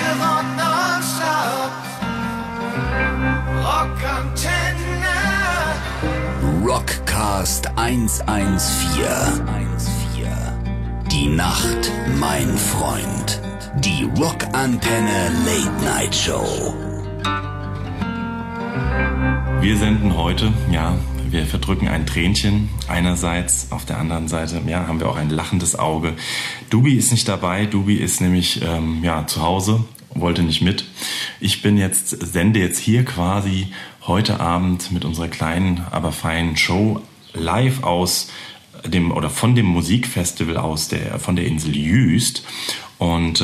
Rock nonstop. Rockantenne. Rockcast 114. Die Nacht, mein Freund. Die Rockantenne Late Night Show. Wir senden heute, wir verdrücken ein Tränchen einerseits, auf der anderen Seite, haben wir auch ein lachendes Auge. Dubi ist nicht dabei, Dubi ist nämlich, zu Hause, wollte nicht mit. Ich sende jetzt hier quasi heute Abend mit unserer kleinen, aber feinen Show live von dem Musikfestival von der Insel Jüst. Und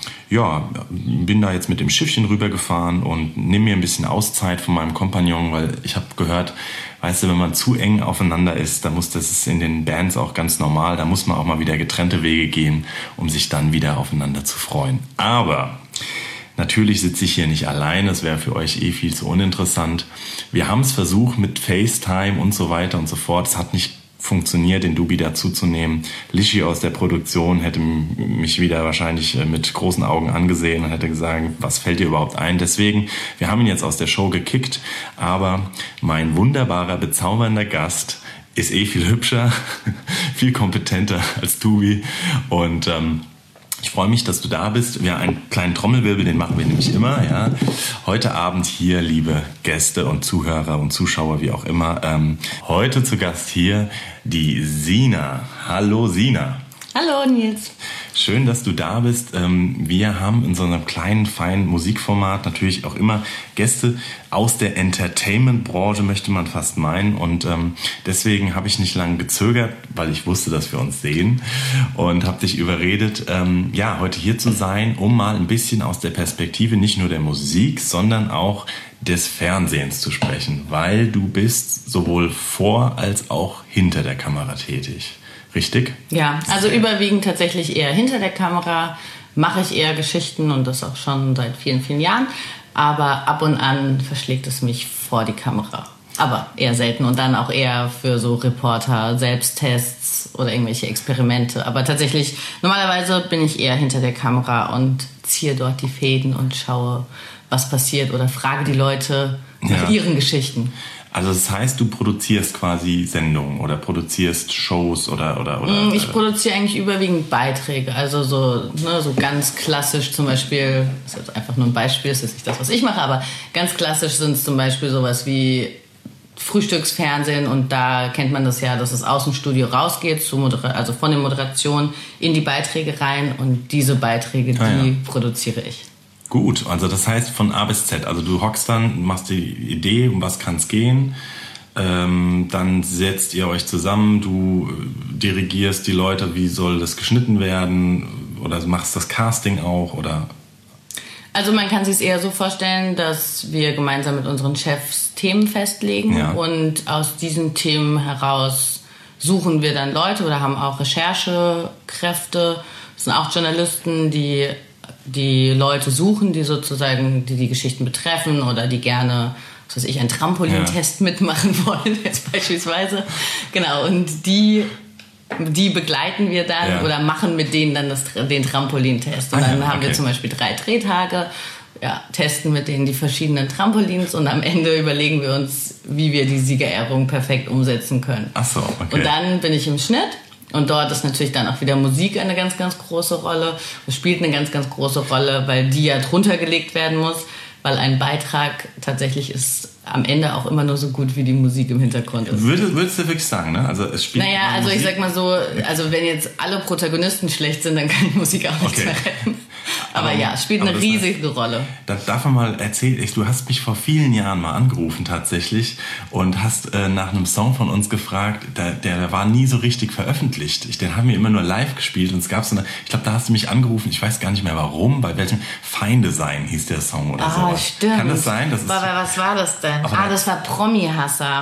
bin da jetzt mit dem Schiffchen rübergefahren und nehme mir ein bisschen Auszeit von meinem Kompagnon, weil ich habe gehört, weißt du, wenn man zu eng aufeinander ist, das ist in den Bands auch ganz normal, da muss man auch mal wieder getrennte Wege gehen, um sich dann wieder aufeinander zu freuen. Aber natürlich sitze ich hier nicht allein, das wäre für euch viel zu uninteressant. Wir haben es versucht mit FaceTime und so weiter und so fort, es hat nicht funktioniert, den Dubi dazuzunehmen. Lischi aus der Produktion hätte mich wieder wahrscheinlich mit großen Augen angesehen und hätte gesagt, was fällt dir überhaupt ein? Deswegen, wir haben ihn jetzt aus der Show gekickt, aber mein wunderbarer, bezaubernder Gast ist viel hübscher, viel kompetenter als Dubi und ich freue mich, dass du da bist. Ja, einen kleinen Trommelwirbel, den machen wir nämlich immer. Ja. Heute Abend hier, liebe Gäste und Zuhörer und Zuschauer, wie auch immer. Heute zu Gast hier die Sina. Hallo Sina. Hallo Nils. Schön, dass du da bist. Wir haben in so einem kleinen, feinen Musikformat natürlich auch immer Gäste aus der Entertainment-Branche, möchte man fast meinen. Und deswegen habe ich nicht lange gezögert, weil ich wusste, dass wir uns sehen. Und habe dich überredet, heute hier zu sein, um mal ein bisschen aus der Perspektive nicht nur der Musik, sondern auch des Fernsehens zu sprechen. Weil du bist sowohl vor als auch hinter der Kamera tätig. Richtig? Ja, also überwiegend tatsächlich eher hinter der Kamera, mache ich eher Geschichten und das auch schon seit vielen, vielen Jahren. Aber ab und an verschlägt es mich vor die Kamera. Aber eher selten und dann auch eher für so Reporter, Selbsttests oder irgendwelche Experimente. Aber tatsächlich, normalerweise bin ich eher hinter der Kamera und ziehe dort die Fäden und schaue, was passiert oder frage die Leute nach ihren Geschichten. Also das heißt, du produzierst quasi Sendungen oder produzierst Shows oder Ich produziere eigentlich überwiegend Beiträge, also so ganz klassisch zum Beispiel, das ist jetzt einfach nur ein Beispiel, das ist nicht das, was ich mache, aber ganz klassisch sind es zum Beispiel sowas wie Frühstücksfernsehen und da kennt man das ja, dass es aus dem Studio rausgeht, also von der Moderation in die Beiträge rein und diese Beiträge, die produziere ich. Gut, also das heißt von A bis Z, also du hockst dann, machst die Idee, um was kann es gehen, dann setzt ihr euch zusammen, du dirigierst die Leute, wie soll das geschnitten werden oder machst das Casting auch oder? Also man kann sich es eher so vorstellen, dass wir gemeinsam mit unseren Chefs Themen festlegen und aus diesen Themen heraus suchen wir dann Leute oder haben auch Recherchekräfte, das sind auch Journalisten, die Leute suchen, die sozusagen die Geschichten betreffen oder die gerne, einen Trampolintest mitmachen wollen, jetzt beispielsweise. Genau, und die begleiten wir dann oder machen mit denen dann den Trampolintest. Und dann haben wir zum Beispiel 3 Drehtage, testen mit denen die verschiedenen Trampolins und am Ende überlegen wir uns, wie wir die Siegerehrung perfekt umsetzen können. Ach so, okay. Und dann bin ich im Schnitt. Und dort ist natürlich dann auch wieder Musik eine ganz, ganz große Rolle. Es spielt eine ganz, ganz große Rolle, weil die ja drunter gelegt werden muss. Weil ein Beitrag tatsächlich ist am Ende auch immer nur so gut, wie die Musik im Hintergrund ist. Würdest du wirklich sagen, ne? Also es spielt. Naja, also Musik. Ich sag mal so, also wenn jetzt alle Protagonisten schlecht sind, dann kann die Musik auch nichts mehr retten. Aber es spielt eine riesige Rolle. Darf man mal erzählen, du hast mich vor vielen Jahren mal angerufen tatsächlich und hast nach einem Song von uns gefragt, der war nie so richtig veröffentlicht. Den haben wir immer nur live gespielt und es gab ich glaube, da hast du mich angerufen, ich weiß gar nicht mehr warum, bei welchem Feinde sein hieß der Song oder so. Stimmt. Kann das sein? Was war das denn? Das war Promi-Hasser.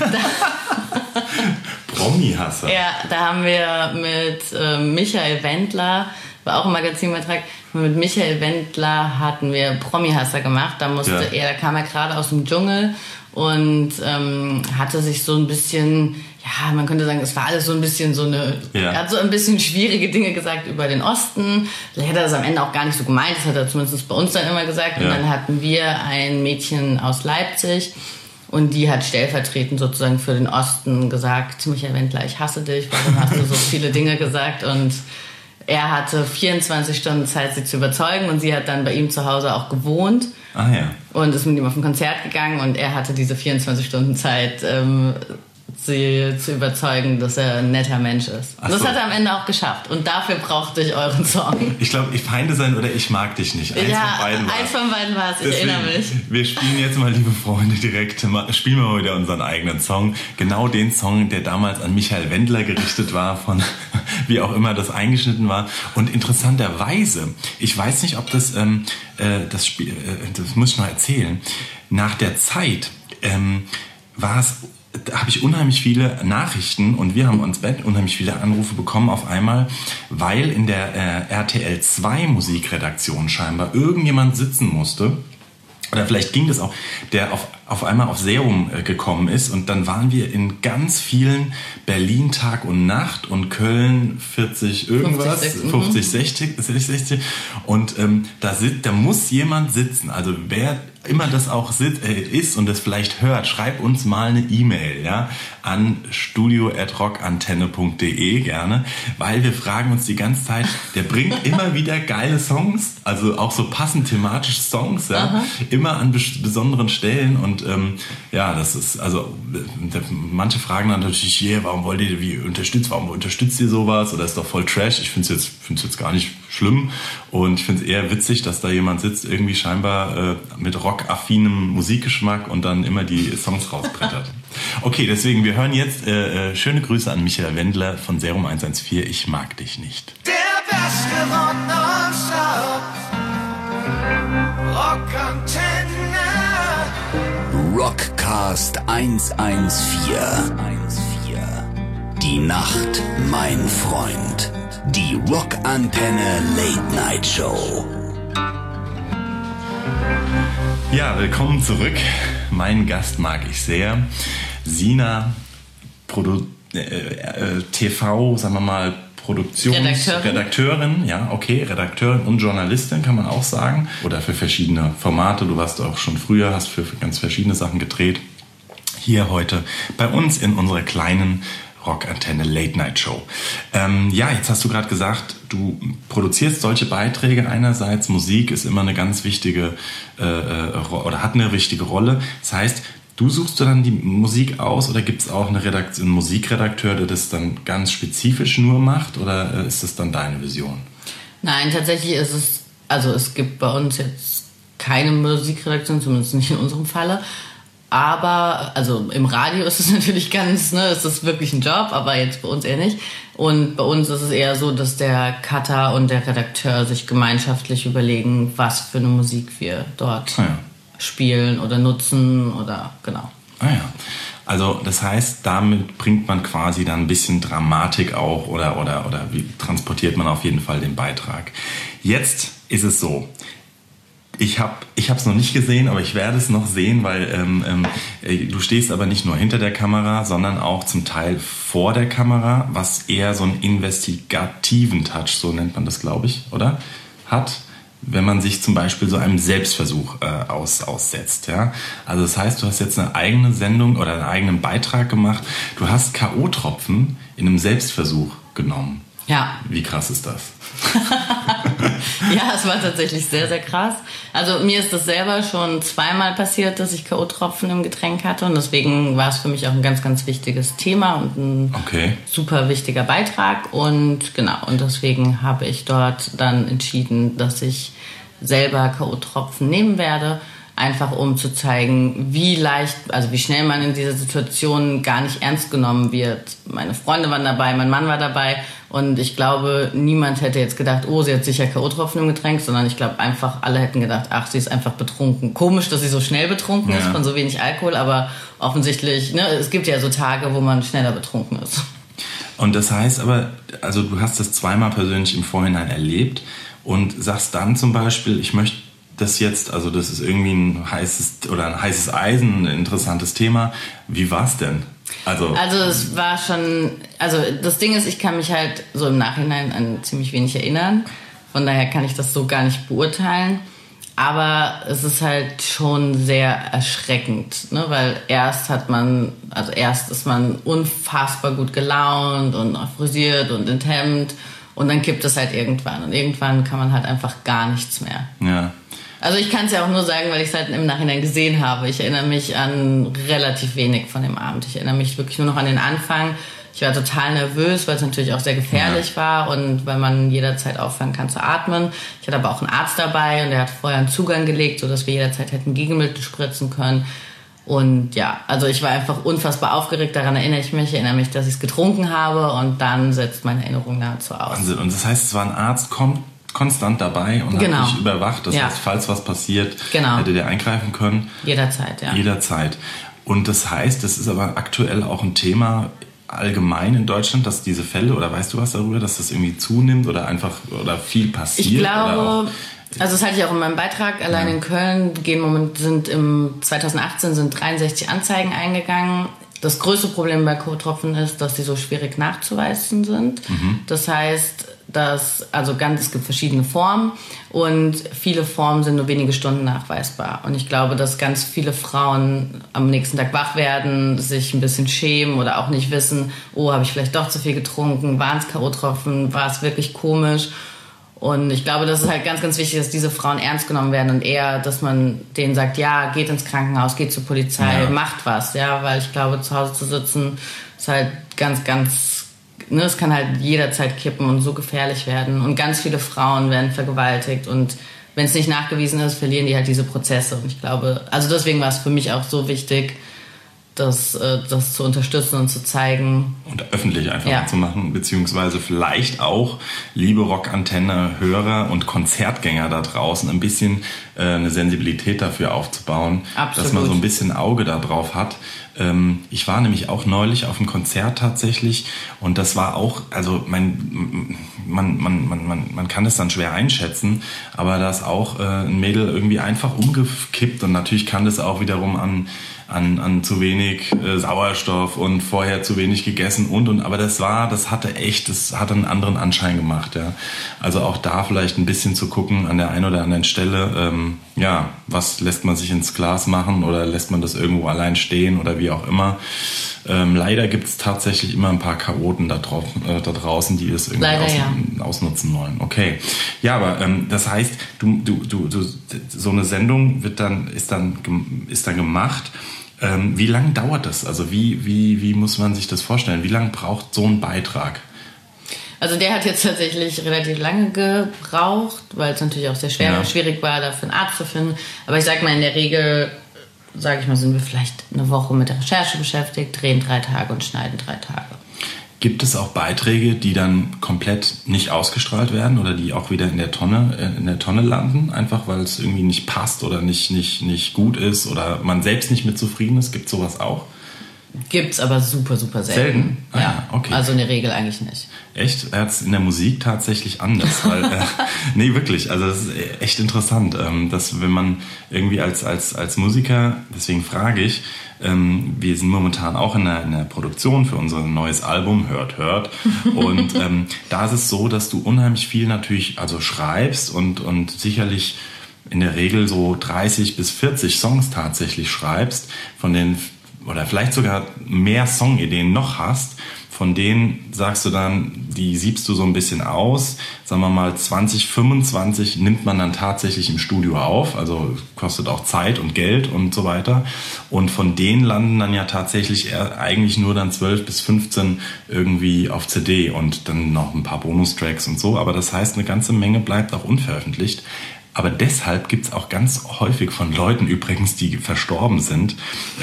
Promi-Hasser? Ja, da haben wir mit Michael Wendler, war auch ein Magazinbeitrag, mit Michael Wendler hatten wir Promi-Hasser gemacht. Da kam er gerade aus dem Dschungel und hatte sich so ein bisschen ja, man könnte sagen, es war alles so ein bisschen er hat so ein bisschen schwierige Dinge gesagt über den Osten. Vielleicht hat er das am Ende auch gar nicht so gemeint, das hat er zumindest bei uns dann immer gesagt. Und dann hatten wir ein Mädchen aus Leipzig und die hat stellvertretend sozusagen für den Osten gesagt, Michael Wendler, ich hasse dich, warum hast du so viele Dinge gesagt? Und er hatte 24 Stunden Zeit, sie zu überzeugen und sie hat dann bei ihm zu Hause auch gewohnt. Ah ja. Und ist mit ihm auf ein Konzert gegangen und er hatte diese 24 Stunden Zeit, sie zu überzeugen, dass er ein netter Mensch ist. Und das hat er am Ende auch geschafft. Und dafür brauchte ich euren Song. Ich glaube, ich Feinde sein oder ich mag dich nicht. Eins von beiden war es. Ich erinnere mich. Wir spielen jetzt mal, liebe Freunde, spielen wir mal wieder unseren eigenen Song. Genau den Song, der damals an Michael Wendler gerichtet war, von wie auch immer das eingeschnitten war. Und interessanterweise, ich weiß nicht, ob das muss ich noch erzählen, nach der Zeit habe ich unheimlich viele Nachrichten und wir haben uns unheimlich viele Anrufe bekommen auf einmal, weil in der RTL 2 Musikredaktion scheinbar irgendjemand sitzen musste. Oder vielleicht ging das auch, der auf einmal auf Serum gekommen ist und dann waren wir in ganz vielen Berlin Tag und Nacht und Köln 40 irgendwas, 50, 60 und da muss jemand sitzen, also wer immer das auch ist und das vielleicht hört, schreib uns mal eine E-Mail, ja, an studio@rockantenne.de gerne, weil wir fragen uns die ganze Zeit, der bringt immer wieder geile Songs, also auch so passend thematische Songs, ja, immer an besonderen Stellen und das ist, also manche fragen dann natürlich, warum unterstützt ihr sowas oder ist doch voll Trash, ich finde es jetzt gar nicht schlimm und ich finde es eher witzig, dass da jemand sitzt, irgendwie scheinbar mit rockaffinem Musikgeschmack und dann immer die Songs rausbrettert. Okay, deswegen, wir hören jetzt schöne Grüße an Michael Wendler von Serum 114, ich mag dich nicht. Der beste Rock nonstop. Rockantenne. Rockcast 114. Die Nacht, mein Freund. Die Rockantenne Late Night Show. Ja, willkommen zurück. Meinen Gast mag ich sehr. Sina, TV, sagen wir mal, Redakteurin, ja, okay, Redakteurin und Journalistin kann man auch sagen. Oder für verschiedene Formate. Du warst auch schon früher, hast für ganz verschiedene Sachen gedreht. Hier heute bei uns in unserer kleinen Rockantenne Late Night Show. Jetzt hast du gerade gesagt, du produzierst solche Beiträge einerseits. Musik ist immer eine ganz wichtige oder hat eine wichtige Rolle. Das heißt, suchst du dann die Musik aus oder gibt es auch einen Musikredakteur, der das dann ganz spezifisch nur macht oder ist das dann deine Vision? Nein, tatsächlich ist es gibt bei uns jetzt keine Musikredaktion, zumindest nicht in unserem Falle. Aber, also im Radio ist es natürlich ist es wirklich ein Job, aber jetzt bei uns eher nicht. Und bei uns ist es eher so, dass der Cutter und der Redakteur sich gemeinschaftlich überlegen, was für eine Musik wir dort spielen oder nutzen oder genau. Ah ja. Also das heißt, damit bringt man quasi dann ein bisschen Dramatik auch oder wie transportiert man auf jeden Fall den Beitrag. Jetzt ist es so. Ich hab's noch nicht gesehen, aber ich werde es noch sehen, weil du stehst aber nicht nur hinter der Kamera, sondern auch zum Teil vor der Kamera, was eher so einen investigativen Touch, so nennt man das, glaube ich, oder? Hat, wenn man sich zum Beispiel so einem Selbstversuch aussetzt. Ja? Also das heißt, du hast jetzt eine eigene Sendung oder einen eigenen Beitrag gemacht. Du hast K.O.-Tropfen in einem Selbstversuch genommen. Ja. Wie krass ist das? Ja, es war tatsächlich sehr, sehr krass. Also mir ist das selber schon zweimal passiert, dass ich K.O.-Tropfen im Getränk hatte und deswegen war es für mich auch ein ganz, ganz wichtiges Thema und ein super wichtiger Beitrag und genau, und deswegen habe ich dort dann entschieden, dass ich selber K.O.-Tropfen nehmen werde, einfach um zu zeigen, wie schnell man in dieser Situation gar nicht ernst genommen wird. Meine Freunde waren dabei, mein Mann war dabei und ich glaube, niemand hätte jetzt gedacht, oh, sie hat sicher K.O.-Tropfen im Getränk, sondern ich glaube einfach, alle hätten gedacht, ach, sie ist einfach betrunken. Komisch, dass sie so schnell betrunken ist von so wenig Alkohol, aber offensichtlich, es gibt ja so Tage, wo man schneller betrunken ist. Und das heißt aber, also du hast das zweimal persönlich im Vorhinein erlebt und sagst dann zum Beispiel, ich möchte das jetzt, also das ist irgendwie ein heißes Eisen, ein interessantes Thema. Wie war's denn? Also es war schon, also das Ding ist, ich kann mich halt so im Nachhinein an ziemlich wenig erinnern. Von daher kann ich das so gar nicht beurteilen. Aber es ist halt schon sehr erschreckend, ne? Weil erst ist man unfassbar gut gelaunt und frisiert und in Hemd und dann kippt es halt irgendwann. Und irgendwann kann man halt einfach gar nichts mehr. Ja. Also ich kann es ja auch nur sagen, weil ich es halt im Nachhinein gesehen habe. Ich erinnere mich an relativ wenig von dem Abend. Ich erinnere mich wirklich nur noch an den Anfang. Ich war total nervös, weil es natürlich auch sehr gefährlich war und weil man jederzeit aufhören kann zu atmen. Ich hatte aber auch einen Arzt dabei und der hat vorher einen Zugang gelegt, sodass wir jederzeit hätten Gegenmittel spritzen können. Und ja, also ich war einfach unfassbar aufgeregt. Daran erinnere ich mich. Ich erinnere mich, dass ich es getrunken habe und dann setzt meine Erinnerung dazu aus. Wahnsinn. Und das heißt, es war ein Arzt konstant dabei und hat dich überwacht. Das heißt, falls was passiert, hätte der eingreifen können. Jederzeit, ja. Jederzeit. Und das heißt, das ist aber aktuell auch ein Thema allgemein in Deutschland, dass diese Fälle, oder weißt du was darüber, dass das irgendwie zunimmt oder viel passiert? Ich glaube, also das hatte ich auch in meinem Beitrag, allein in Köln sind 2018 63 Anzeigen eingegangen. Das größte Problem bei Co-Tropfen ist, dass sie so schwierig nachzuweisen sind. Das heißt, es gibt verschiedene Formen und viele Formen sind nur wenige Stunden nachweisbar. Und ich glaube, dass ganz viele Frauen am nächsten Tag wach werden, sich ein bisschen schämen oder auch nicht wissen, habe ich vielleicht doch zu viel getrunken, waren es K.O.-Tropfen, war es wirklich komisch? Und ich glaube, das ist halt ganz, ganz wichtig, dass diese Frauen ernst genommen werden und eher, dass man denen sagt, ja, geht ins Krankenhaus, geht zur Polizei, macht was, ja, weil ich glaube, zu Hause zu sitzen ist halt ganz, ganz, es kann halt jederzeit kippen und so gefährlich werden und ganz viele Frauen werden vergewaltigt und wenn es nicht nachgewiesen ist, verlieren die halt diese Prozesse und ich glaube, also deswegen war es für mich auch so wichtig, das zu unterstützen und zu zeigen. Und öffentlich einfach zu machen, beziehungsweise vielleicht auch, liebe Rockantenne-Hörer und Konzertgänger da draußen, ein bisschen eine Sensibilität dafür aufzubauen, Absolut. Dass man so ein bisschen Auge da drauf hat. Ich war nämlich auch neulich auf einem Konzert tatsächlich und das war auch, also man kann das dann schwer einschätzen, aber da ist auch ein Mädel irgendwie einfach umgekippt und natürlich kann das auch wiederum an zu wenig Sauerstoff und vorher zu wenig gegessen aber das hatte einen anderen Anschein gemacht, ja. Also auch da vielleicht ein bisschen zu gucken an der einen oder anderen Stelle, was lässt man sich ins Glas machen oder lässt man das irgendwo allein stehen oder wie auch immer. Leider gibt es tatsächlich immer ein paar Chaoten da draußen, die das irgendwie ausnutzen wollen. Okay. Ja, aber das heißt, du so eine Sendung ist dann gemacht. Wie lange dauert das? Also wie muss man sich das vorstellen? Wie lange braucht so ein Beitrag? Also der hat jetzt tatsächlich relativ lange gebraucht, weil es natürlich auch sehr schwierig war, dafür einen Arzt zu finden. Aber ich sag mal, in der Regel, sind wir vielleicht eine Woche mit der Recherche beschäftigt, drehen 3 Tage und schneiden 3 Tage. Gibt es auch Beiträge, die dann komplett nicht ausgestrahlt werden oder die auch wieder in der Tonne landen, einfach weil es irgendwie nicht passt oder nicht gut ist oder man selbst nicht mit zufrieden ist? Gibt es sowas auch? Gibt's aber super, super selten. Ja, okay. Also in der Regel eigentlich nicht. Echt? Er hat es in der Musik tatsächlich anders. Weil, nee, wirklich. Also das ist echt interessant, dass wenn man irgendwie als Musiker, deswegen frage ich, wir sind momentan auch in der Produktion für unser neues Album, hört. Und da ist es so, dass du unheimlich viel natürlich schreibst und sicherlich in der Regel so 30 bis 40 Songs tatsächlich schreibst, von denen oder vielleicht sogar mehr Songideen noch hast, von denen sagst du dann, die siebst du so ein bisschen aus, sagen wir mal 20, 25 nimmt man dann tatsächlich im Studio auf, also kostet auch Zeit und Geld und so weiter und von denen landen dann ja tatsächlich eigentlich nur dann 12 bis 15 irgendwie auf CD und dann noch ein paar Bonustracks und so, aber das heißt, eine ganze Menge bleibt auch unveröffentlicht. Aber deshalb gibt's auch ganz häufig von Leuten übrigens, die verstorben sind,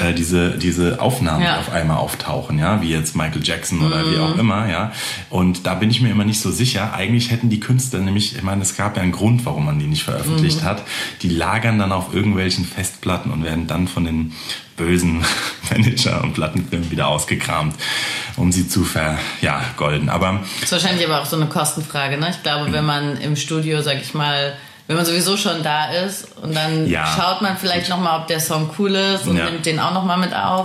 diese Aufnahmen auf einmal auftauchen, ja, wie jetzt Michael Jackson oder wie auch immer, ja. Und da bin ich mir immer nicht so sicher. Eigentlich hätten die Künstler nämlich, ich meine, es gab ja einen Grund, warum man die nicht veröffentlicht hat. Die lagern dann auf irgendwelchen Festplatten und werden dann von den bösen Manager und Plattenfirmen wieder ausgekramt, um sie zu vergolden. Aber das ist wahrscheinlich aber auch so eine Kostenfrage, ne? Ich glaube, wenn man im Studio, wenn man sowieso schon da ist und dann schaut man vielleicht nochmal, ob der Song cool ist und nimmt den auch nochmal mit auf.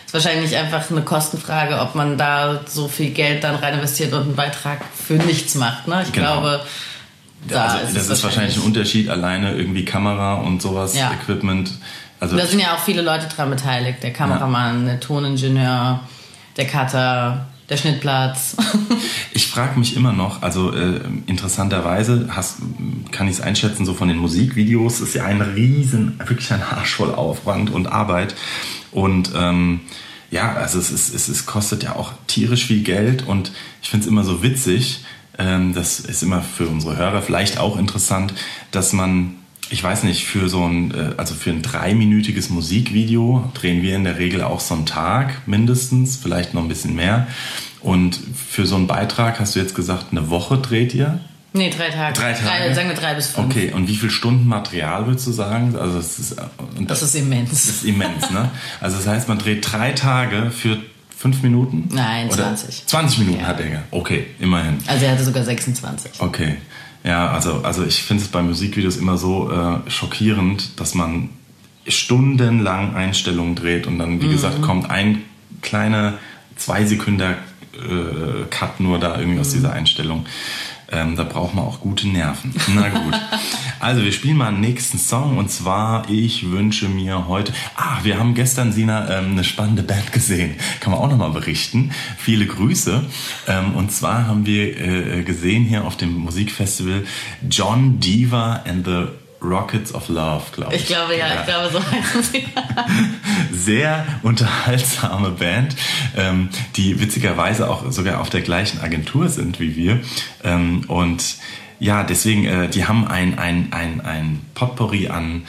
ist wahrscheinlich einfach eine Kostenfrage, ob man da so viel Geld dann rein investiert und einen Beitrag für nichts macht. Ne? Ich glaube, das ist wahrscheinlich ein Unterschied, alleine irgendwie Kamera und sowas, Equipment. Also da sind ja auch viele Leute dran beteiligt. Der Kameramann, der Toningenieur, der Cutter, der Schnittplatz. Ich frage mich immer noch, also interessanterweise kann ich es einschätzen, so von den Musikvideos ist ja wirklich ein Arsch voll Aufwand und Arbeit. Und also es kostet ja auch tierisch viel Geld und ich finde es immer so witzig, das ist immer für unsere Hörer vielleicht auch interessant, dass man, ich weiß nicht, für für ein 3-minütiges Musikvideo drehen wir in der Regel auch so einen Tag mindestens, vielleicht noch ein bisschen mehr. Und für so einen Beitrag hast du jetzt gesagt, eine Woche dreht ihr? Nee, 3 Tage. 3 Tage? Sagen wir 3 bis 5. Okay, und wie viele Stunden Material würdest du sagen? Also das ist immens. Das ist immens, ne? Also das heißt, man dreht 3 Tage für 5 Minuten? Nein, 20. 20 Minuten hat er. Okay, immerhin. Also er hatte sogar 26. Okay. Ja, also ich finde es bei Musikvideos immer so schockierend, dass man stundenlang Einstellungen dreht und dann, wie gesagt, kommt ein kleiner 2 Sekunden Cut nur da irgendwie aus dieser Einstellung. Da braucht man auch gute Nerven. Na gut. Also wir spielen mal einen nächsten Song und zwar Ich wünsche mir heute... wir haben gestern, Sina, eine spannende Band gesehen. Kann man auch nochmal berichten. Viele Grüße. Und zwar haben wir gesehen hier auf dem Musikfestival John Diva and the Rockets of Love, glaube ich. Ich glaube, so heißen sie. Sehr unterhaltsame Band, die witzigerweise auch sogar auf der gleichen Agentur sind wie wir. Und ja, deswegen, die haben ein Potpourri an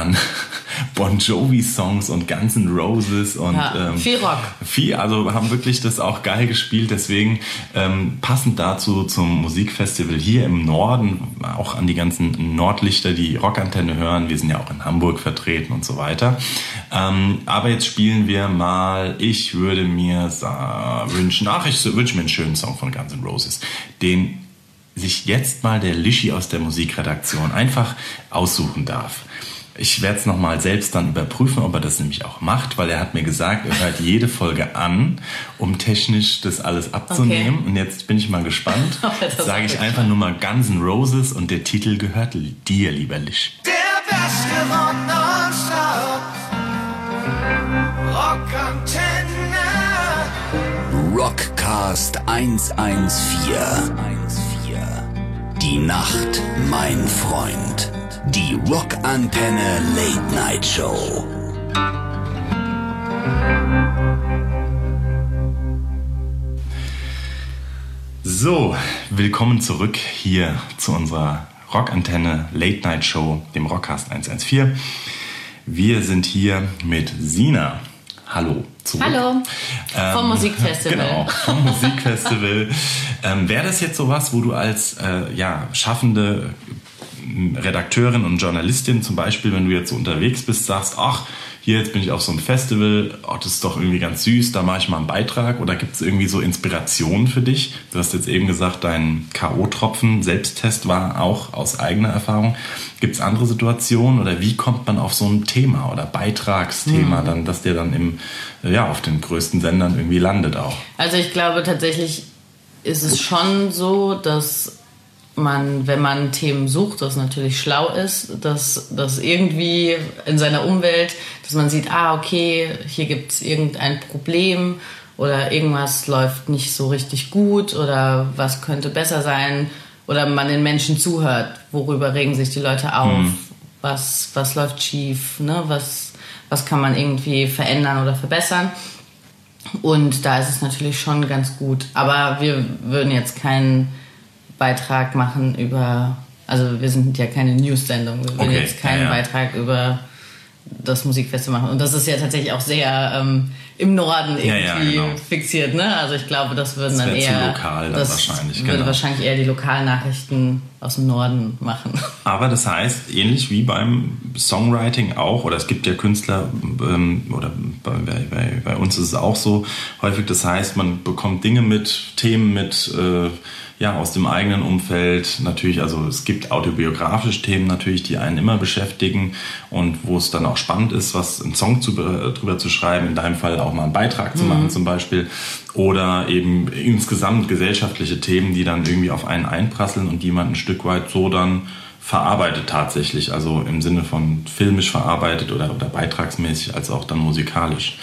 Bon Jovi-Songs und Guns N' Roses und viel Rock. Also haben wirklich das auch geil gespielt. Deswegen passend dazu zum Musikfestival hier im Norden, auch an die ganzen Nordlichter, die Rockantenne hören. Wir sind ja auch in Hamburg vertreten und so weiter. Aber jetzt spielen wir mal, ich würde mir wünschen, ich wünsche mir einen schönen Song von Guns N' Roses, den sich jetzt mal der Lischi aus der Musikredaktion einfach aussuchen darf. Ich werde es nochmal selbst dann überprüfen, ob er das nämlich auch macht, weil er hat mir gesagt, er hört jede Folge an, um technisch das alles abzunehmen. Okay. Und jetzt bin ich mal gespannt. Sage ich einfach nur mal Guns N' Roses und der Titel gehört dir, lieber Lisch. Der beste Rock nonstop. Rockantenne. Rockcast 114. Die Nacht, mein Freund. Die Rockantenne Late Night Show. So, willkommen zurück hier zu unserer Rockantenne Late Night Show, dem Rockcast 114. Wir sind hier mit Sina. Hallo. Zurück. Hallo. Vom Musikfestival. Genau, vom Musikfestival. Wäre das jetzt sowas, wo du als schaffende Redakteurin und Journalistin zum Beispiel, wenn du jetzt so unterwegs bist, sagst, hier, jetzt bin ich auf so einem Festival, das ist doch irgendwie ganz süß, da mache ich mal einen Beitrag, oder gibt es irgendwie so Inspirationen für dich? Du hast jetzt eben gesagt, dein K.O.-Tropfen Selbsttest war auch aus eigener Erfahrung. Gibt es andere Situationen oder wie kommt man auf so ein Thema oder Beitragsthema dann, dass der dann auf den größten Sendern irgendwie landet auch? Also ich glaube tatsächlich ist es schon so, dass man, wenn man Themen sucht, das natürlich schlau ist, dass irgendwie in seiner Umwelt, dass man sieht, okay, hier gibt es irgendein Problem oder irgendwas läuft nicht so richtig gut oder was könnte besser sein, oder man den Menschen zuhört, worüber regen sich die Leute auf, was läuft schief, ne? Was kann man irgendwie verändern oder verbessern. Und da ist es natürlich schon ganz gut. Aber wir würden jetzt keinen Beitrag machen also wir sind ja keine News-Sendung, wir würden jetzt keinen Beitrag über das Musikfestival machen. Und das ist ja tatsächlich auch sehr im Norden irgendwie fixiert, ne? Also ich glaube, das würden dann eher... zu lokal dann wahrscheinlich. Würde wahrscheinlich eher die Lokalnachrichten aus dem Norden machen. Aber das heißt, ähnlich wie beim Songwriting auch, oder es gibt ja Künstler, oder bei uns ist es auch so häufig, das heißt, man bekommt Dinge mit, Themen mit, aus dem eigenen Umfeld natürlich, also es gibt autobiografische Themen natürlich, die einen immer beschäftigen und wo es dann auch spannend ist, einen Song drüber zu schreiben, in deinem Fall auch mal einen Beitrag zu machen zum Beispiel, oder eben insgesamt gesellschaftliche Themen, die dann irgendwie auf einen einprasseln und die man ein Stück weit so dann verarbeitet tatsächlich, also im Sinne von filmisch verarbeitet oder beitragsmäßig als auch dann musikalisch.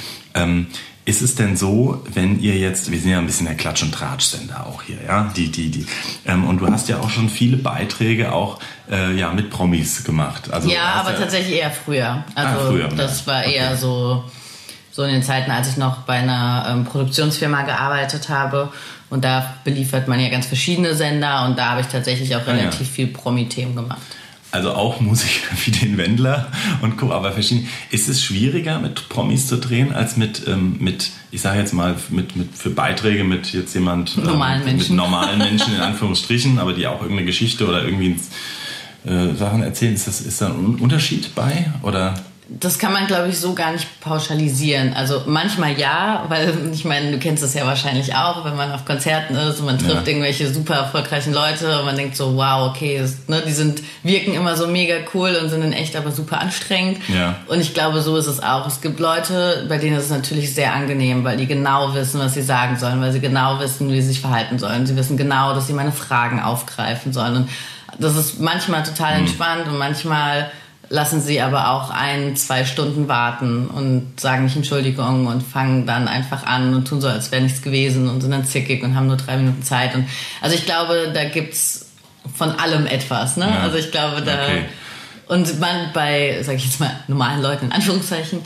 Ist es denn so, wenn ihr jetzt, wir sind ja ein bisschen der Klatsch- und Tratsch-Sender auch hier, ja, und du hast ja auch schon viele Beiträge auch mit Promis gemacht. Also aber tatsächlich eher früher. Also früher, das war eher so in den Zeiten, als ich noch bei einer Produktionsfirma gearbeitet habe. Und da beliefert man ja ganz verschiedene Sender und da habe ich tatsächlich auch relativ viel Promi-Themen gemacht. Also auch Musiker wie den Wendler und Co., aber verschieden. Ist es schwieriger, mit Promis zu drehen, als mit ich sage jetzt mal, für Beiträge mit jetzt jemand... normalen Menschen. Mit normalen Menschen, in Anführungsstrichen, aber die auch irgendeine Geschichte oder irgendwie Sachen erzählen. Ist da ein Unterschied bei, oder... Das kann man, glaube ich, so gar nicht pauschalisieren. Also manchmal ja, weil ich meine, du kennst das ja wahrscheinlich auch, wenn man auf Konzerten ist und man trifft irgendwelche super erfolgreichen Leute und man denkt so, wow, okay, die wirken immer so mega cool und sind in echt aber super anstrengend. Ja. Und ich glaube, so ist es auch. Es gibt Leute, bei denen ist es natürlich sehr angenehm, weil die genau wissen, was sie sagen sollen, weil sie genau wissen, wie sie sich verhalten sollen. Sie wissen genau, dass sie meine Fragen aufgreifen sollen. Und das ist manchmal total entspannt und manchmal lassen sie aber auch 1-2 Stunden warten und sagen nicht Entschuldigung und fangen dann einfach an und tun so, als wäre nichts gewesen und sind dann zickig und haben nur 3 Minuten Zeit. Und also ich glaube, da gibt's von allem etwas, ne? Ja. Also ich glaube, und man bei, sag ich jetzt mal, normalen Leuten in Anführungszeichen,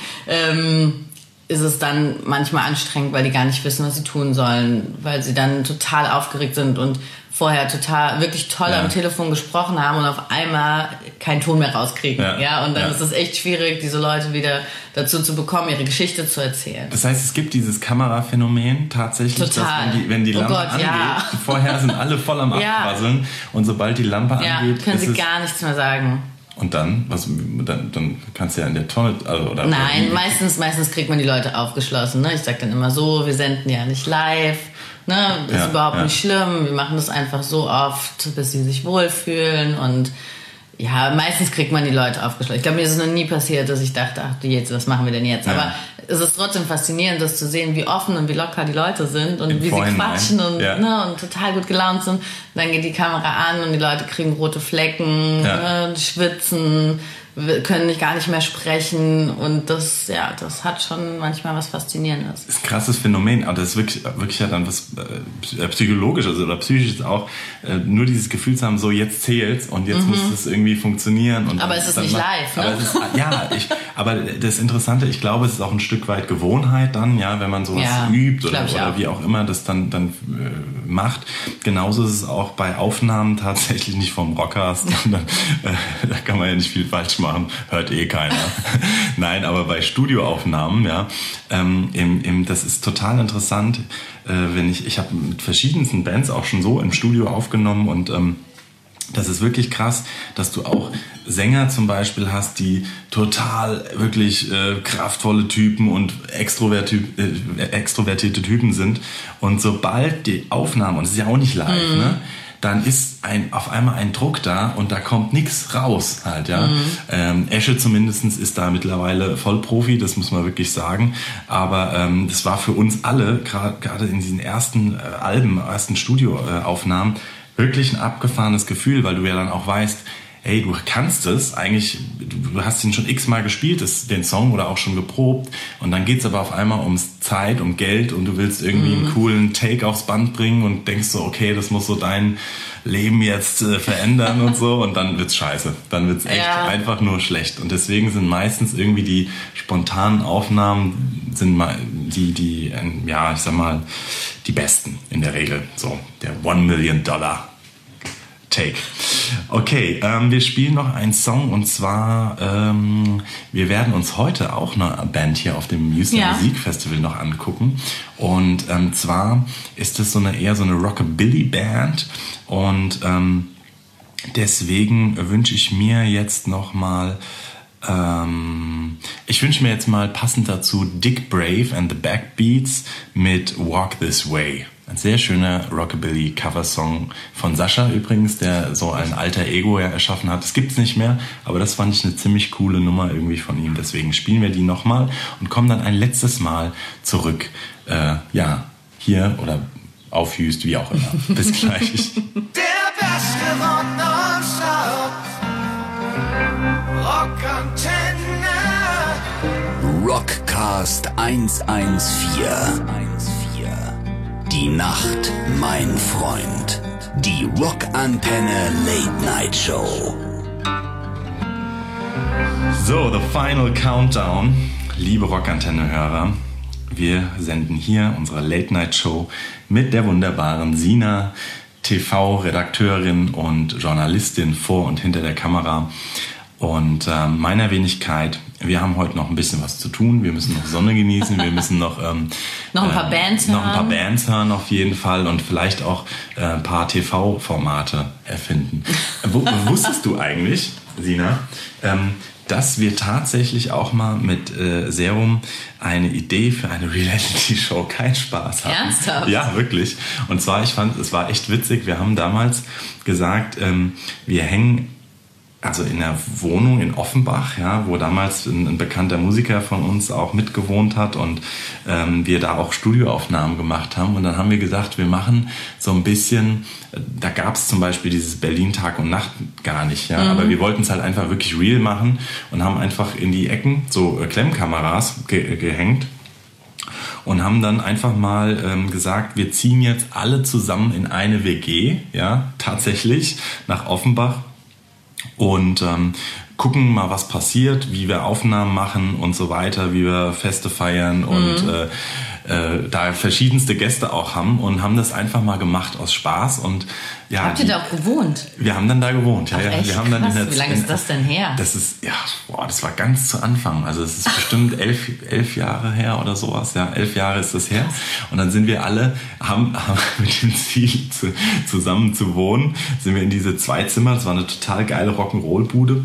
ist es dann manchmal anstrengend, weil die gar nicht wissen, was sie tun sollen, weil sie dann total aufgeregt sind und vorher wirklich toll am Telefon gesprochen haben und auf einmal keinen Ton mehr rauskriegen. Ja, und dann ist es echt schwierig, diese Leute wieder dazu zu bekommen, ihre Geschichte zu erzählen. Das heißt, es gibt dieses Kameraphänomen tatsächlich, total. Dass wenn die Lampe angeht, vorher sind alle voll am Abquasseln und sobald die Lampe angeht, können sie gar nichts mehr sagen. Und dann? Dann kannst du ja in der Tonne... oder nein, meistens kriegt man die Leute aufgeschlossen. Ne? Ich sag dann immer so, wir senden ja nicht live. Ne? Das ist überhaupt nicht schlimm. Wir machen das einfach so oft, bis sie sich wohlfühlen. Und ja, meistens kriegt man die Leute aufgeschlossen. Ich glaube, mir ist es noch nie passiert, dass ich dachte, ach du jetzt, was machen wir denn jetzt? Ja. Aber es ist trotzdem faszinierend, das zu sehen, wie offen und wie locker die Leute sind und wie sie quatschen und total gut gelaunt sind. Dann geht die Kamera an und die Leute kriegen rote Flecken, schwitzen, können gar nicht mehr sprechen und das hat schon manchmal was Faszinierendes. Das ist ein krasses Phänomen, aber das ist wirklich ja dann was psychologisches oder psychisches auch, nur dieses Gefühl zu haben, so jetzt zählt's und jetzt muss es irgendwie funktionieren. Und aber es ist nicht live, ne? Aber das Interessante, ich glaube, es ist auch ein Stück weit Gewohnheit dann, wenn man sowas übt oder wie auch immer das dann macht. Genauso ist es auch bei Aufnahmen tatsächlich nicht vom Rockcast, sondern da kann man ja nicht viel falsch machen, hört keiner. Nein, aber bei Studioaufnahmen, das ist total interessant, ich habe mit verschiedensten Bands auch schon so im Studio aufgenommen und das ist wirklich krass, dass du auch Sänger zum Beispiel hast, die total wirklich kraftvolle Typen und extrovertierte Typen sind. Und sobald die Aufnahme, und es ist ja auch nicht live, ne, dann ist auf einmal ein Druck da und da kommt nichts raus halt, ja. Esche zumindest ist da mittlerweile Vollprofi, das muss man wirklich sagen. Aber das war für uns alle, gerade in diesen ersten ersten Studioaufnahmen, wirklich ein abgefahrenes Gefühl, weil du ja dann auch weißt, hey, du kannst es eigentlich, du hast ihn schon x-mal gespielt, den Song, oder auch schon geprobt, und dann geht's aber auf einmal ums Zeit, um Geld, und du willst irgendwie einen coolen Take aufs Band bringen und denkst so, okay, das muss so dein Leben jetzt verändern und so, und dann wird's scheiße. Dann wird's echt einfach nur schlecht. Und deswegen sind meistens irgendwie die spontanen Aufnahmen die besten in der Regel. So, der $1 Million Take. Okay, wir spielen noch einen Song, und zwar wir werden uns heute auch eine Band hier auf dem Houston Musikfestival noch angucken, und zwar ist es eher so eine Rockabilly-Band, und deswegen wünsche ich mir jetzt noch mal passend dazu Dick Brave and the Backbeats mit Walk This Way. Ein sehr schöner Rockabilly-Coversong von Sascha übrigens, der so ein alter Ego ja erschaffen hat. Das gibt's nicht mehr, aber das fand ich eine ziemlich coole Nummer irgendwie von ihm. Deswegen spielen wir die nochmal und kommen dann ein letztes Mal zurück. Hier oder auf Hüst, wie auch immer. Bis gleich. Der beste Rock nonstop. Rockantenne. Rockcast 114. Die Nacht, mein Freund. Die Rockantenne Late Night Show. So, the final countdown. Liebe Rockantenne-Hörer, wir senden hier unsere Late Night Show mit der wunderbaren Sina, TV-Redakteurin und Journalistin vor und hinter der Kamera. Und meiner Wenigkeit, wir haben heute noch ein bisschen was zu tun. Wir müssen noch Sonne genießen, wir müssen noch ein paar Bands hören. Noch ein paar Bands hören auf jeden Fall und vielleicht auch ein paar TV-Formate erfinden. Wusstest du eigentlich, Sina, dass wir tatsächlich auch mal mit Serum eine Idee für eine Reality-Show, kein Spaß hatten. Ernsthaft? Ja, wirklich. Und zwar, ich fand, es war echt witzig. Wir haben damals gesagt, wir hängen also in der Wohnung in Offenbach, ja, wo damals ein bekannter Musiker von uns auch mitgewohnt hat und wir da auch Studioaufnahmen gemacht haben. Und dann haben wir gesagt, wir machen so ein bisschen, da gab es zum Beispiel dieses Berlin Tag und Nacht gar nicht, ja, aber wir wollten es halt einfach wirklich real machen und haben einfach in die Ecken so Klemmkameras gehängt. Und haben dann einfach mal gesagt, wir ziehen jetzt alle zusammen in eine WG, ja, tatsächlich nach Offenbach. Und gucken mal, was passiert, wie wir Aufnahmen machen und so weiter, wie wir Feste feiern und da verschiedenste Gäste auch haben und haben das einfach mal gemacht aus Spaß. Und ja, habt ihr da auch gewohnt? Wir haben dann da gewohnt, ja. Ach, echt? Wir haben dann Wie lange ist das denn her? Das ist, das war ganz zu Anfang. Also es ist bestimmt 11 Jahre her oder sowas. Ja, 11 Jahre ist das her. Und dann sind wir alle, haben mit dem Ziel, zusammen zu wohnen, sind wir in diese 2 Zimmer, das war eine total geile Rock'n'Roll-Bude,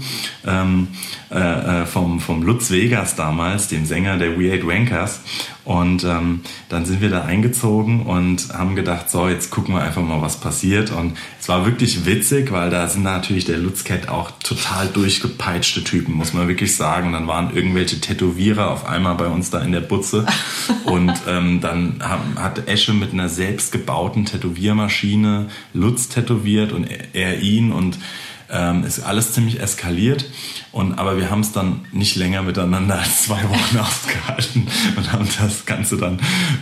vom Lutz Vegas damals, dem Sänger der We Hate Wankers. Und dann sind wir da eingezogen und haben gedacht, so, jetzt gucken wir einfach mal, was passiert. Und es war wirklich witzig, weil da sind natürlich der Lutzcat auch total durchgepeitschte Typen, muss man wirklich sagen. Und dann waren irgendwelche Tätowierer auf einmal bei uns da in der Butze. Und dann hat Esche mit einer selbstgebauten Tätowiermaschine Lutz tätowiert und er ihn und ist alles ziemlich eskaliert. Aber wir haben es dann nicht länger miteinander als 2 Wochen ausgehalten und haben das Ganze dann,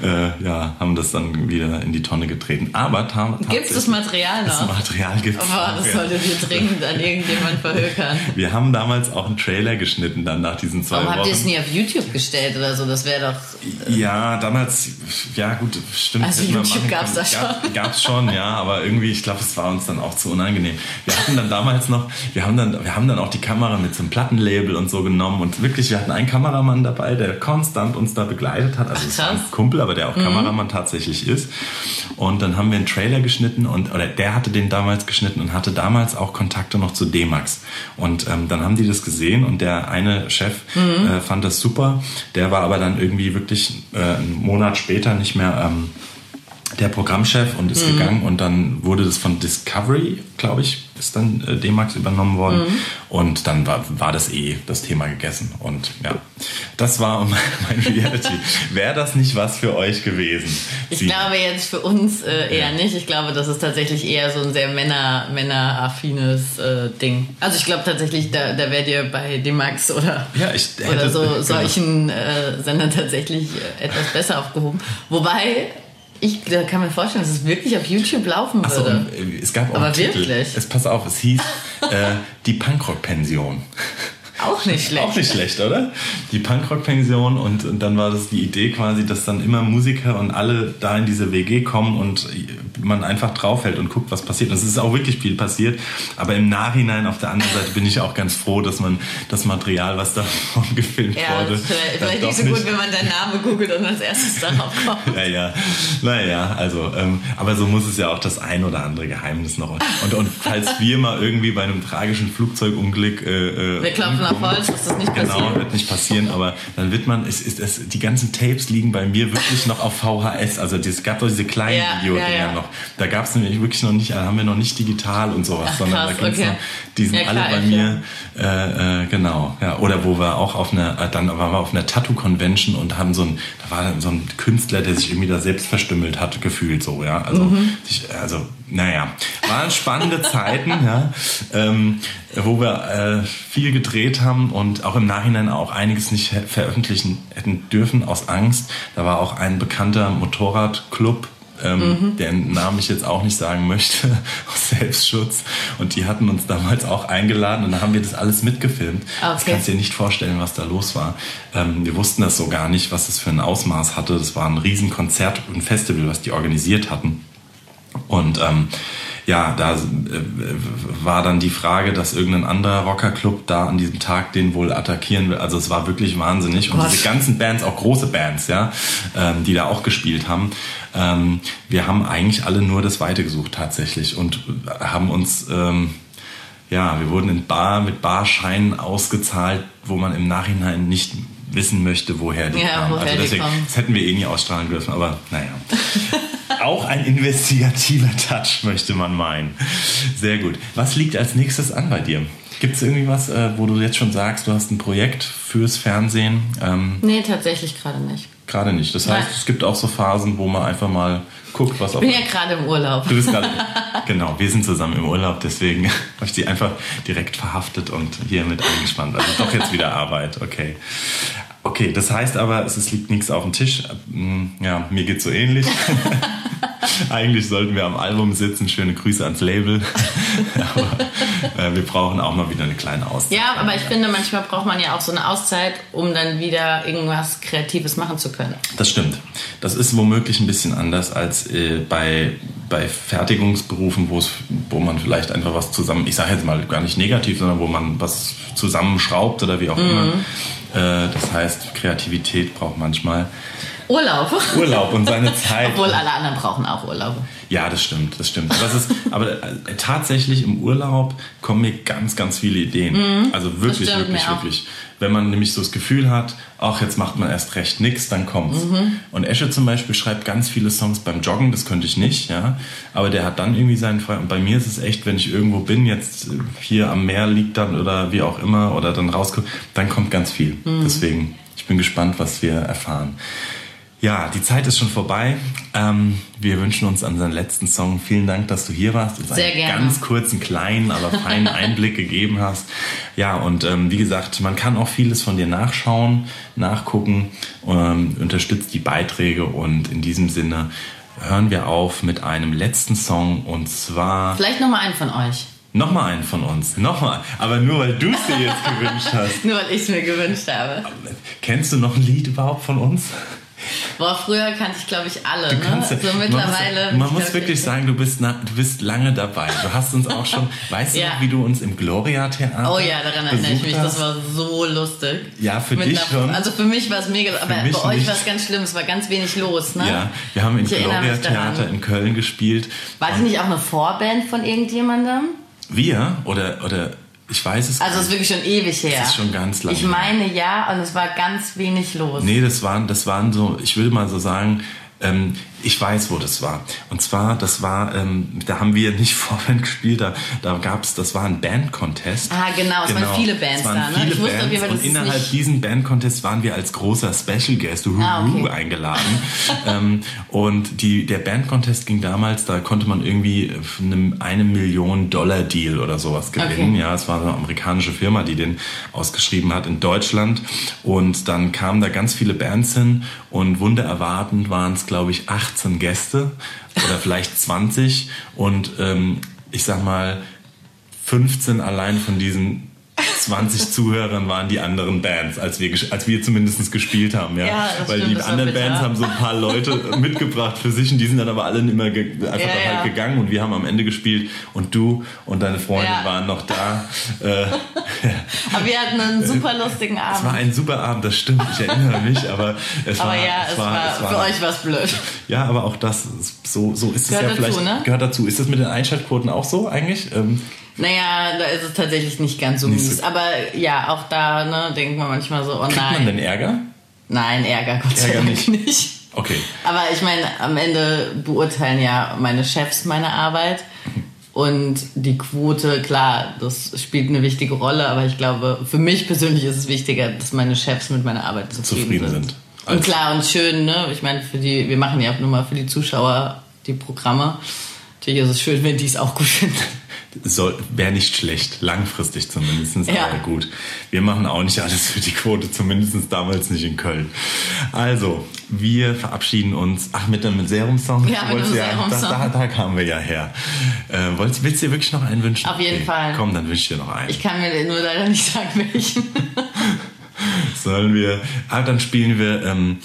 haben das dann wieder in die Tonne getreten. Aber gibt es das Material noch? Das Material gibt es. Aber das solltet ihr dringend an irgendjemand verhökern. Wir haben damals auch einen Trailer geschnitten dann nach diesen 2 Wochen. Warum habt ihr es nie auf YouTube gestellt oder so? Das wäre doch... Ja, damals, ja gut, stimmt. Also YouTube gab es da schon. Gab es schon, ja, aber irgendwie, ich glaube, es war uns dann auch zu unangenehm. Wir hatten dann damals noch, wir haben dann auch die Kamera mit so einem Plattenlabel und so genommen und wirklich, wir hatten einen Kameramann dabei, der konstant uns da begleitet hat. Also es war ein Kumpel, aber der auch Kameramann tatsächlich ist. Und dann haben wir einen Trailer geschnitten oder der hatte den damals geschnitten und hatte damals auch Kontakte noch zu D-Max. Und dann haben die das gesehen und der eine Chef fand das super. Der war aber dann irgendwie wirklich einen Monat später nicht mehr der Programmchef und ist gegangen und dann wurde das von Discovery, glaube ich, ist dann D-Max übernommen worden und dann war das das Thema gegessen und ja, das war mein Reality. Wäre das nicht was für euch gewesen? Ich glaube jetzt für uns eher nicht. Ich glaube, das ist tatsächlich eher so ein sehr männeraffines Ding. Also ich glaube tatsächlich, da wärt ihr bei D-Max oder solchen Sendern tatsächlich etwas besser aufgehoben. Wobei... Ich kann mir vorstellen, dass es wirklich auf YouTube laufen würde. Ach so, es gab auch einen Titel. Wirklich? Pass auf, es hieß die Punkrock-Pension. Auch nicht schlecht. Auch nicht schlecht, oder? Die Punkrock-Pension und dann war das die Idee quasi, dass dann immer Musiker und alle da in diese WG kommen und man einfach draufhält und guckt, was passiert. Und es ist auch wirklich viel passiert, aber im Nachhinein auf der anderen Seite bin ich auch ganz froh, dass man das Material, was davon gefilmt wurde... Vielleicht nicht so gut, wenn man deinen Namen googelt und als erstes darauf kommt. Naja, also, aber so muss es ja auch das ein oder andere Geheimnis noch. Und falls wir mal irgendwie bei einem tragischen Flugzeugunglück... wir klopfen rum. auf Holz, dass das nicht passiert. Genau, wird nicht passieren, aber dann wird man, die ganzen Tapes liegen bei mir wirklich noch auf VHS, also es gab doch diese kleinen Videodinger noch. Da gab es nämlich wirklich noch nicht, haben wir noch nicht digital und sowas, Ach, sondern krass, da gibt's noch, die sind alle bei mir, genau, ja. Oder wo wir auch dann waren wir auf einer Tattoo-Convention und haben da war dann so ein Künstler, der sich irgendwie da selbst verstümmelt hat, gefühlt so, ja. Also, naja, waren spannende Zeiten, ja, wo wir viel gedreht haben und auch im Nachhinein auch einiges nicht veröffentlichen hätten dürfen aus Angst. Da war auch ein bekannter Motorradclub, deren Namen ich jetzt auch nicht sagen möchte, aus Selbstschutz. Und die hatten uns damals auch eingeladen und da haben wir das alles mitgefilmt. Okay. Das kannst du dir nicht vorstellen, was da los war. Wir wussten das so gar nicht, was das für ein Ausmaß hatte. Das war ein Riesenkonzert, ein Festival, was die organisiert hatten. Und da war dann die Frage, dass irgendein anderer Rockerclub da an diesem Tag den wohl attackieren will. Also es war wirklich wahnsinnig. Und diese ganzen Bands, auch große Bands, ja, die da auch gespielt haben, wir haben eigentlich alle nur das Weite gesucht tatsächlich und haben uns, wir wurden mit Barscheinen ausgezahlt, wo man im Nachhinein nicht wissen möchte, woher die kamen. Also deswegen, das hätten wir eh nie ausstrahlen dürfen, aber naja. Auch ein investigativer Touch, möchte man meinen. Sehr gut. Was liegt als nächstes an bei dir? Gibt es irgendwie was, wo du jetzt schon sagst, du hast ein Projekt fürs Fernsehen? Nee, tatsächlich gerade nicht. Gerade nicht. Das heißt, es gibt auch so Phasen, wo man einfach mal guckt, was auf... Ich bin ja gerade im Urlaub. Du bist gerade... Genau, wir sind zusammen im Urlaub, deswegen habe ich die einfach direkt verhaftet und hier mit eingespannt. Also doch jetzt wieder Arbeit, okay. Okay, das heißt aber, es liegt nichts auf dem Tisch. Ja, mir geht's so ähnlich. Eigentlich sollten wir am Album sitzen. Schöne Grüße ans Label. Aber wir brauchen auch mal wieder eine kleine Auszeit. Ja, aber ich finde, manchmal braucht man ja auch so eine Auszeit, um dann wieder irgendwas Kreatives machen zu können. Das stimmt. Das ist womöglich ein bisschen anders als bei Fertigungsberufen, wo man vielleicht einfach was zusammen, ich sage jetzt mal gar nicht negativ, sondern wo man was zusammenschraubt oder wie auch immer. Das heißt, Kreativität braucht manchmal Urlaub und seine Zeit. Obwohl alle anderen brauchen auch Urlaub. Ja, das stimmt. Aber tatsächlich im Urlaub kommen mir ganz, ganz viele Ideen. Also wirklich. Wenn man nämlich so das Gefühl hat, ach, jetzt macht man erst recht nichts, dann kommt's. Und Esche zum Beispiel schreibt ganz viele Songs beim Joggen, das könnte ich nicht, ja. Aber der hat dann irgendwie seinen Freund. Und bei mir ist es echt, wenn ich irgendwo bin, jetzt hier am Meer liegt dann oder wie auch immer oder dann rausgucke, dann kommt ganz viel. Deswegen, ich bin gespannt, was wir erfahren. Ja, die Zeit ist schon vorbei. Wir wünschen uns an unseren letzten Song vielen Dank, dass du hier warst und einen ganz kurzen, kleinen, aber feinen Einblick gegeben hast. Ja, und wie gesagt, man kann auch vieles von dir nachgucken, unterstützt die Beiträge und in diesem Sinne hören wir auf mit einem letzten Song und zwar... Vielleicht nochmal einen von euch. Nochmal einen von uns. Nochmal. Aber nur, weil du es dir jetzt gewünscht hast. Nur, weil ich es mir gewünscht habe. Kennst du noch ein Lied überhaupt von uns? Boah, früher kannte ich, glaube ich, alle. So mittlerweile. Man muss wirklich sagen, du bist lange dabei. Du hast uns auch schon, weißt du noch, wie du uns im Gloria-Theater Oh ja, daran erinnere ich mich. Das war so lustig. Ja, für dich schon. Also für mich war es mega, aber bei euch war es ganz schlimm. Es war ganz wenig los, ne? Ja, wir haben im Gloria-Theater in Köln gespielt. War das nicht auch eine Vorband von irgendjemandem? Wir? Oder ich weiß es. Also es ist wirklich schon ewig her. Das ist schon ganz lange. Ich meine ja, und es war ganz wenig los. Nee, das waren so, ich würde mal so sagen, ich weiß, wo das war. Und zwar, das war, da haben wir nicht Vorband gespielt, das war ein Band-Contest. Ah, genau, es waren viele Bands da, ne? Ich wusste auf jeden Fall, und innerhalb diesen Band-Contest waren wir als großer Special Guest eingeladen. Und der Band-Contest ging damals, da konnte man irgendwie einen $1 Million Deal oder sowas gewinnen. Okay. Ja, es war eine amerikanische Firma, die den ausgeschrieben hat in Deutschland. Und dann kamen da ganz viele Bands hin und wunder erwartend waren es, glaube ich, 18 Gäste oder vielleicht 20 und ich sag mal 15 allein von diesen 20 Zuhörern waren die anderen Bands, als wir zumindest gespielt haben. Ja? Weil stimmt, die anderen Bands haben so ein paar Leute mitgebracht für sich und die sind dann aber alle immer halt gegangen und wir haben am Ende gespielt und du und deine Freundin waren noch da. Aber wir hatten einen super lustigen Abend. Es war ein super Abend, das stimmt, ich erinnere mich, aber es war für euch war es blöd. Ja, aber auch das, so ist es ja vielleicht. Gehört dazu. Ist das mit den Einschaltquoten auch so eigentlich? Naja, da ist es tatsächlich nicht ganz so mies. Aber ja, auch da denkt man manchmal so, oh nein. Kriegt man denn Ärger? Nein, Ärger Gott sei Dank nicht. Okay. Aber ich meine, am Ende beurteilen ja meine Chefs meine Arbeit. Und die Quote, klar, das spielt eine wichtige Rolle. Aber ich glaube, für mich persönlich ist es wichtiger, dass meine Chefs mit meiner Arbeit zufrieden sind. Und klar und schön, ne? Ich meine, wir machen ja nur mal für die Zuschauer die Programme. Natürlich ist es schön, wenn die es auch gut finden. Wäre nicht schlecht, langfristig zumindest, aber gut. Wir machen auch nicht alles für die Quote, zumindest damals nicht in Köln. Also, wir verabschieden uns. Ach, mit dem Serum-Song? Ja, mit dem Serum-Song. Da kamen wir ja her. Willst du dir wirklich noch einen wünschen? Auf jeden Fall. Komm, dann wünsche ich dir noch einen. Ich kann mir nur leider nicht sagen, welchen. Sollen wir... dann spielen wir...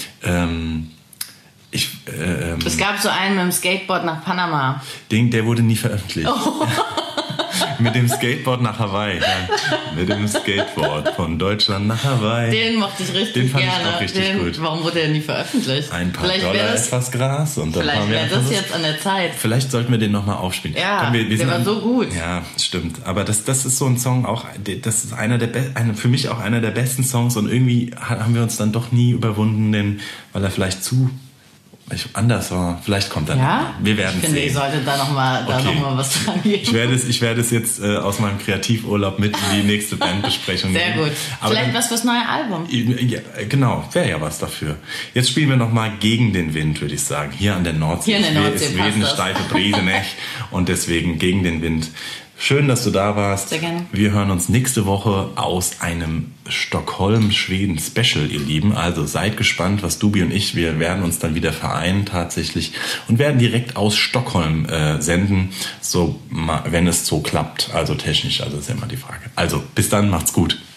es gab so einen mit dem Skateboard nach Panama. Der wurde nie veröffentlicht. Oh. Mit dem Skateboard nach Hawaii. Ja. Mit dem Skateboard von Deutschland nach Hawaii. Den mochte ich richtig Den fand gerne. Ich auch richtig gut. Warum wurde der nie veröffentlicht? Ein paar Dollar, etwas Gras. Und dann vielleicht wäre das jetzt an der Zeit. Vielleicht sollten wir den nochmal aufspielen. Ja, der war so gut. Ja, stimmt. Aber das ist so ein Song auch, das ist für mich auch einer der besten Songs. Und irgendwie haben wir uns dann doch nie überwunden, weil er vielleicht anders war. Vielleicht kommt er noch. Wir werden sehen. Ich sollte da noch mal was dran geben. Ich werde es jetzt aus meinem Kreativurlaub mit in die nächste Bandbesprechung nehmen. Sehr gut. Aber vielleicht was fürs neue Album. Ja, genau, wäre ja was dafür. Jetzt spielen wir noch mal Gegen den Wind, würde ich sagen. Hier an der Nordsee. Hier an der Nordsee es weht eine steife Brise, nicht? Und deswegen Gegen den Wind. Schön, dass du da warst. Sehr gerne. Wir hören uns nächste Woche aus einem Stockholm-Schweden-Special, ihr Lieben. Also seid gespannt, was Dubi und ich, wir werden uns dann wieder vereinen tatsächlich und werden direkt aus Stockholm senden, wenn es so klappt. Also technisch, also ist ja immer die Frage. Also bis dann, macht's gut.